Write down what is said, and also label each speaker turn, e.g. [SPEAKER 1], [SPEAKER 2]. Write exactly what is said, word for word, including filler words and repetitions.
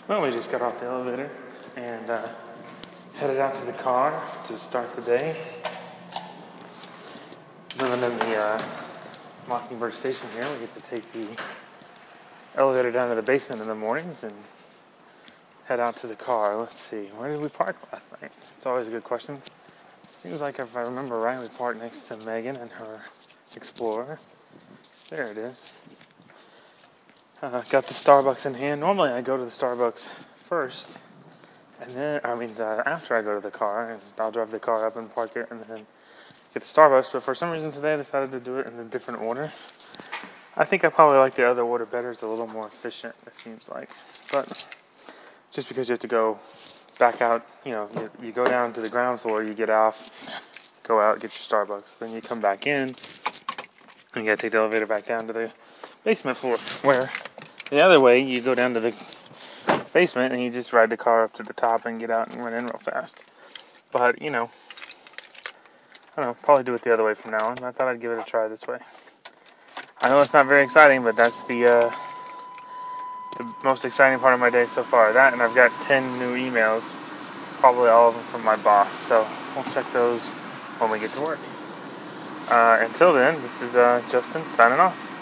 [SPEAKER 1] Well, we just got off the elevator and uh, headed out to the car to start the day. Living in the uh, Mockingbird station here, we get to take the elevator down to the basement in the mornings and head out to the car. Let's see, where did we park last night? It's always a good question. Seems like if I remember right, we parked next to Megan and her Explorer. There it is. Uh, got the Starbucks in hand. Normally I go to the Starbucks first, and then, I mean, uh, after I go to the car, and I'll drive the car up and park it, and then get the Starbucks. But for some reason today I decided to do it in a different order. I think I probably like the other order better. It's a little more efficient, it seems like. But just because you have to go back out, you know, you, you go down to the ground floor, you get off, go out, get your Starbucks. Then you come back in, and you gotta take the elevator back down to the basement floor, where the other way, you go down to the basement and you just ride the car up to the top and get out and run in real fast. But, you know, I don't know, probably do it the other way from now on. I thought I'd give it a try this way. I know it's not very exciting, but that's the uh, the most exciting part of my day so far. That, and I've got ten new emails, probably all of them from my boss. So we'll check those when we get to work. Uh, until then, this is uh, Justin signing off.